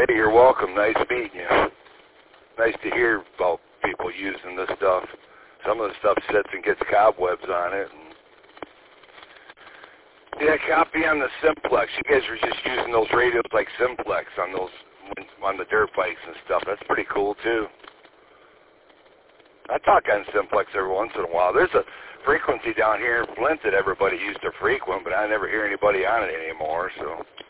Hey, you're welcome. Nice meeting you. Nice to hear about people using this stuff. Some of the stuff sits and gets cobwebs on it. Yeah, copy on the Simplex. You guys were just using those radios like Simplex on the dirt bikes and stuff. That's pretty cool, too. I talk on Simplex every once in a while. There's a frequency down here in Flint that everybody used to frequent, but I never hear anybody on it anymore, so...